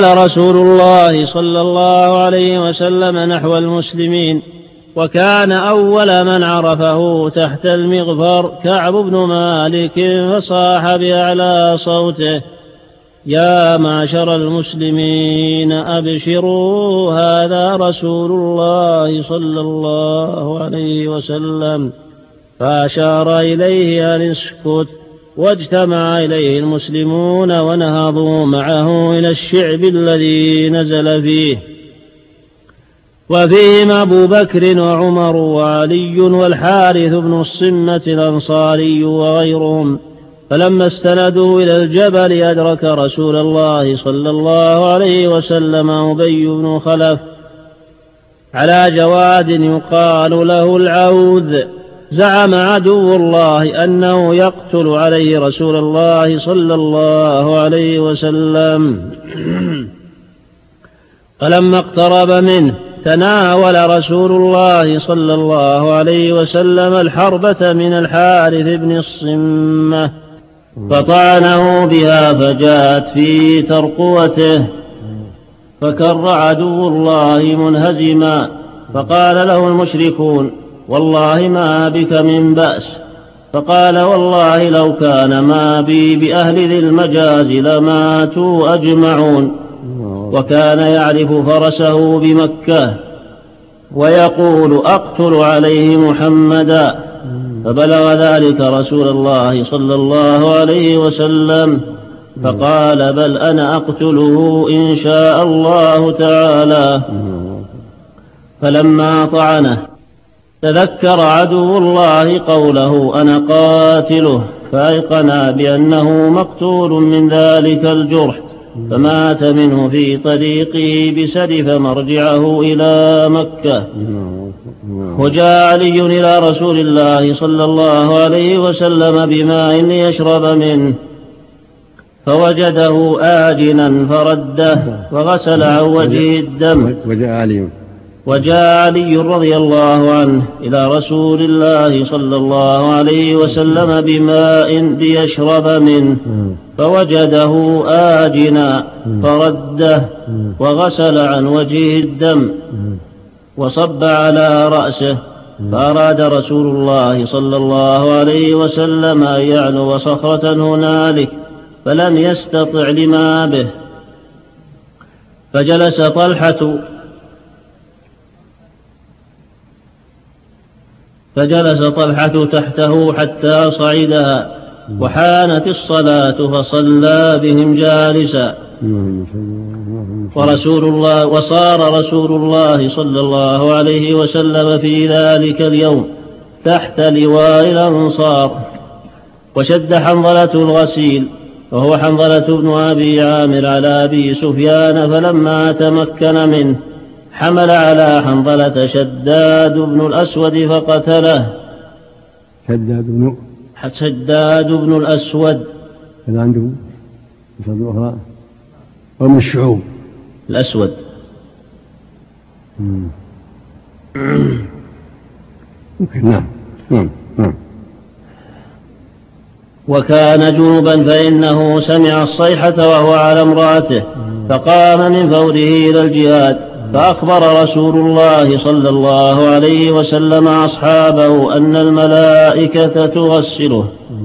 رسول الله صلى الله عليه وسلم نحو المسلمين، وكان أول من عرفه تحت المغفر كعب بن مالك، فصاح بأعلى صوته: يا معشر المسلمين أبشروا، هذا رسول الله صلى الله عليه وسلم. فأشار إليه أن اسكت، واجتمع إليه المسلمون ونهضوا معه إلى الشعب الذي نزل فيه، وفيهم أبو بكر وعمر وعلي والحارث بن الصمة الأنصاري وغيرهم. فلما استندوا إلى الجبل أدرك رسول الله صلى الله عليه وسلم أبي بن خلف على جواد يقال له العوذ. زعم عدو الله أنه يقتل عليه رسول الله صلى الله عليه وسلم. فلما اقترب منه تناول رسول الله صلى الله عليه وسلم الحربة من الحارث بن الصمة، فطعنه بها فجاءت في ترقوته، فكر عدو الله منهزما. فقال له المشركون: والله ما بك من بأس. فقال: والله لو كان ما بي بأهل ذي المجاز لماتوا أجمعون. وكان يعرف فرسه بمكة ويقول: أقتل عليه محمدا. فبلغ ذلك رسول الله صلى الله عليه وسلم، فقال: بل أنا أقتله إن شاء الله تعالى. فلما طعنه تذكر عدو الله قوله: أنا قاتله، فأيقنا بأنه مقتول من ذلك الجرح، فمات منه في طريقه بسد، فمرجعه إلى مكة. وجاء علي إلى رسول الله صلى الله عليه وسلم بماء ليشرب منه، فوجده آجنا فرده وغسل عن وجهه الدم. وجاء علي رضي الله عنه إلى رسول الله صلى الله عليه وسلم بماء ليشرب منه، فوجده آجنا فرده وغسل عن وجهه الدم وصب على رأسه. فأراد رسول الله صلى الله عليه وسلم أن يعلو صخرة هنالك، فلم يستطع لما به، فجلس طلحة تحته حتى صعدها، وحانت الصلاة فصلى بهم جالسا. وصار رسول الله صلى الله عليه وسلم في ذلك اليوم تحت لواء الأنصار، وشد حنظلة الغسيل، وهو حنظلة بن أبي عامر، على أبي سفيان. فلما تمكن منه حمل على حنظلة شداد بن الأسود فقتله. شداد بن الأسود كان عنده مصادر أخرى ومن الشعوب الأسود. نعم. وكان جنوبا، فإنه سمع الصيحة وهو على امرأته، فقام من فوره إلى الجهاد. فأخبر رسول الله صلى الله عليه وسلم أصحابه أن الملائكة تغسله.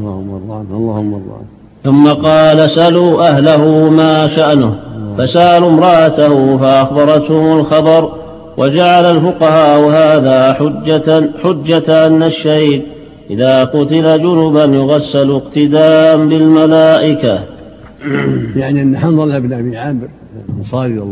ثم قال: سلوا أهله ما شأنه. فسألوا امرأته فأخبرتهم الخبر. وجعل الفقهاء هذا حجة أن الشهيد إذا قتل جنبا يغسل اقتداء بالملائكة. يعني أن حنظلة بن أبي عامر الأنصاري